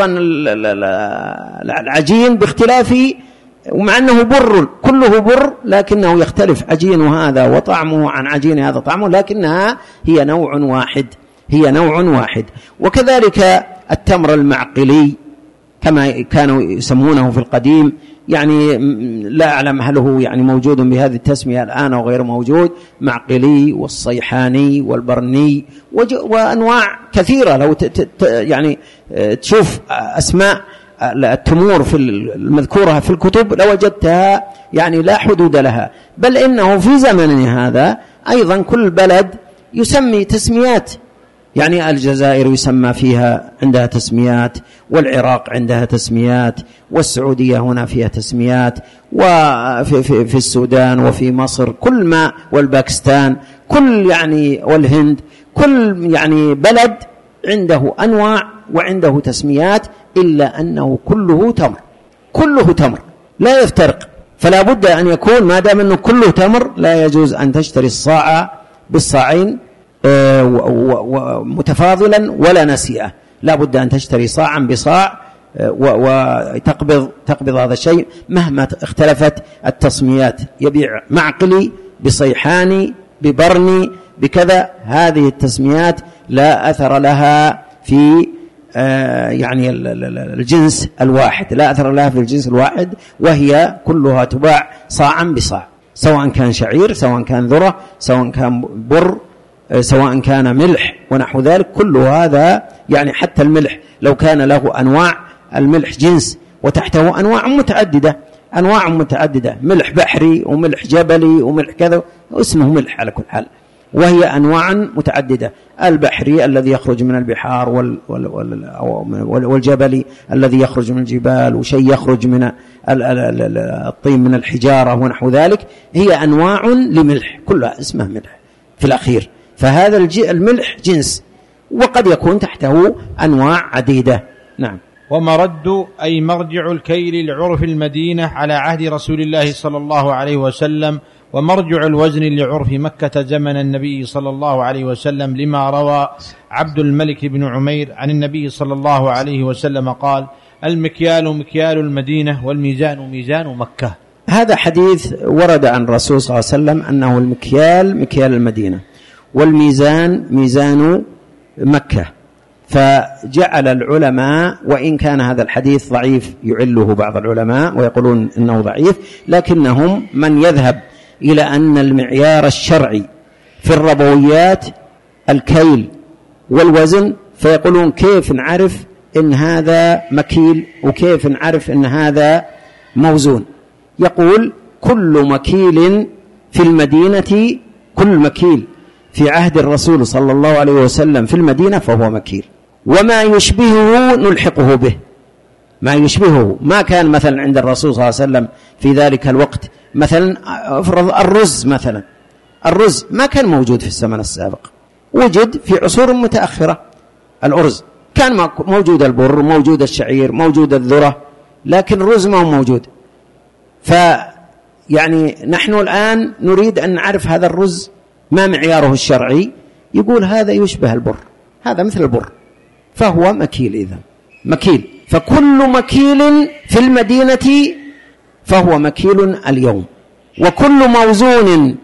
العجين باختلاف، ومع أنه بر كله بر لكنه يختلف عجين هذا وطعمه عن عجين هذا طعمه، لكنها هي نوع واحد. وكذلك التمر المعقلي كما كانوا يسمونه في القديم، يعني لا أعلم هل هو يعني موجود بهذه التسمية الآن أو غير موجود، معقلي والصيحاني والبرني وأنواع كثيرة. لو يعني تشوف أسماء التمور في المذكورة في الكتب لوجدتها يعني لا حدود لها، بل إنه في زمننا هذا أيضا كل بلد يسمي تسميات، يعني الجزائر يسمى فيها عندها تسميات، والعراق عندها تسميات، والسعودية هنا فيها تسميات، وفي السودان وفي مصر كل ما، والباكستان كل يعني، والهند كل يعني بلد عنده أنواع وعنده تسميات، إلا أنه كله تمر لا يفترق. فلا بد أن يكون ما دام أنه كله تمر لا يجوز أن تشتري الصاع بالصاعين متفاضلا ولا نسيئة، لا بد أن تشتري صاعا بصاع وتقبض هذا الشيء مهما اختلفت التصميات، يبيع معقلي بصيحاني ببرني بكذا، هذه التسميات لا أثر لها في يعني الجنس الواحد، لا أثر لها في الجنس الواحد، وهي كلها تباع صاعا بصاع، سواء كان شعير سواء كان ذرة سواء كان بر سواء كان ملح ونحو ذلك، كل هذا يعني حتى الملح لو كان له أنواع، الملح جنس وتحته أنواع متعددة، ملح بحري وملح جبلي وملح كذا، اسمه ملح على كل حال، وهي أنواع متعددة، البحري الذي يخرج من البحار والجبلي الذي يخرج من الجبال، وشيء يخرج من الطين من الحجارة ونحو ذلك، هي أنواع لملح كلها اسمها ملح في الأخير. فهذا الملح جنس وقد يكون تحته أنواع عديدة. نعم. ومرد أي مرجع الكيل لعرف المدينة على عهد رسول الله صلى الله عليه وسلم، ومرجع الوزن لعرف مكة زمن النبي صلى الله عليه وسلم، لما روى عبد الملك بن عمير عن النبي صلى الله عليه وسلم قال: المكيال مكيال المدينة والميزان ميزان مكة. هذا حديث ورد عن الرسول صلى الله عليه وسلم أنه المكيال مكيال المدينة والميزان ميزان مكة، فجعل العلماء، وإن كان هذا الحديث ضعيف يعله بعض العلماء ويقولون إنه ضعيف، لكنهم من يذهب إلى أن المعيار الشرعي في الربويات الكيل والوزن، فيقولون كيف نعرف إن هذا مكيل وكيف نعرف إن هذا موزون. يقول كل مكيل في المدينة، كل مكيل في عهد الرسول صلى الله عليه وسلم في المدينة فهو مكيل، وما يشبهه نلحقه به، ما يشبهه، ما كان مثلا عند الرسول صلى الله عليه وسلم في ذلك الوقت مثلا افرض الرز، مثلا الرز ما كان موجود في الزمن السابق، وجد في عصور متأخرة، الأرز كان موجود، البر موجود، الشعير موجود، الذرة، لكن الرز ما هو موجود. فيعني نحن الآن نريد أن نعرف هذا الرز ما معياره الشرعي، يقول هذا يشبه البر، هذا مثل البر، فهو مكيل. إذن مكيل، فكل مكيل في المدينة فهو مكيل اليوم، وكل موزون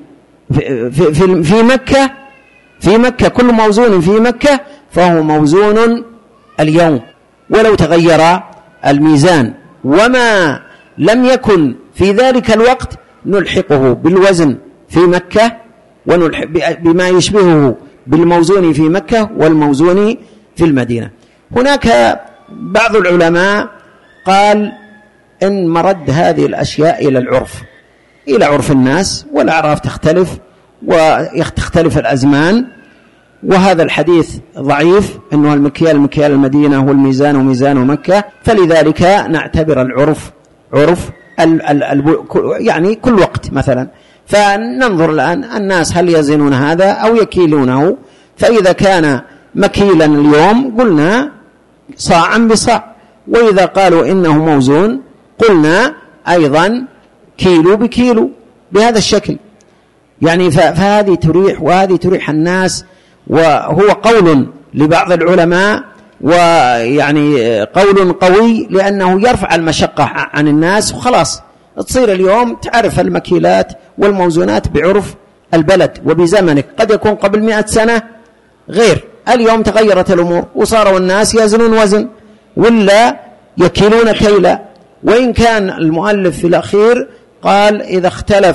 في مكة كل موزون في مكة فهو موزون اليوم، ولو تغير الميزان وما لم يكن في ذلك الوقت نلحقه بالوزن في مكة ونلحق بما يشبهه بالموزون في مكة والموزون في المدينة. هناك بعض العلماء قال إن مرد هذه الأشياء إلى العرف، إلى عرف الناس، والأعراف تختلف وتختلف الأزمان، وهذا الحديث ضعيف إنه المكيال مكيال المدينة والميزان ميزان مكة، فلذلك نعتبر العرف عرف يعني كل وقت مثلا، فننظر الآن الناس هل يزنون هذا أو يكيلونه، فإذا كان مكيلا اليوم قلنا صاعا بصاع، وإذا قالوا إنه موزون قلنا أيضا كيلو بكيلو، بهذا الشكل يعني. فهذه تريح وهذه تريح الناس، وهو قول لبعض العلماء، ويعني قول قوي لأنه يرفع المشقة عن الناس، وخلاص تصير اليوم تعرف المكيلات والموزونات بعرف البلد وبزمنك. قد يكون قبل 100 سنة غير، اليوم تغيرت الأمور وصاروا الناس يزنون وزن ولا يكيلون كيلا. وإن كان المؤلف في الأخير قال إذا اختلف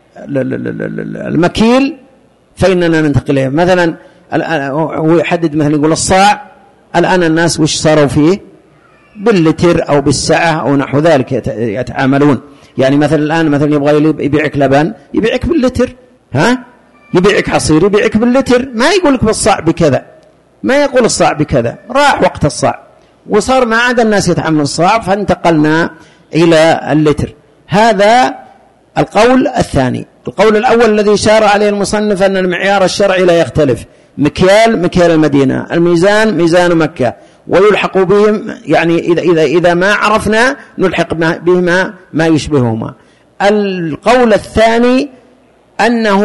المكيل فإننا ننتقل إليه، مثلا هو يحدد مثلا يقول الصاع، الآن الناس وش صاروا فيه؟ باللتر أو بالسعة أو نحو ذلك يتعاملون. يعني مثلا الآن مثلا يبغى يبيعك لبن يبيعك باللتر، يبيعك عصير يبيعك باللتر، ما يقولك بالصاع بكذا، ما يقول الصاع بكذا. راح وقت الصاع وصار ما عاد الناس يتعاملون الصاع، فانتقلنا إلى اللتر. هذا القول الثاني. القول الأول الذي شار عليه المصنف أن المعيار الشرعي لا يختلف، مكيال مكيال المدينة، الميزان ميزان مكة، ويلحق بهم يعني إذا ما عرفنا نلحق بهما ما يشبههما. القول الثاني أنه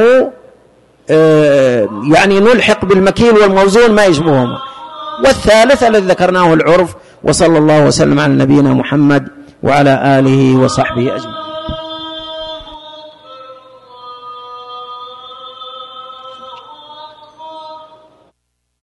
يعني نلحق بالمكيل والموزون ما يشبههما. والثالث الذي ذكرناه العرف. وصلى الله وسلم على نبينا محمد وعلى آله وصحبه أجمعين.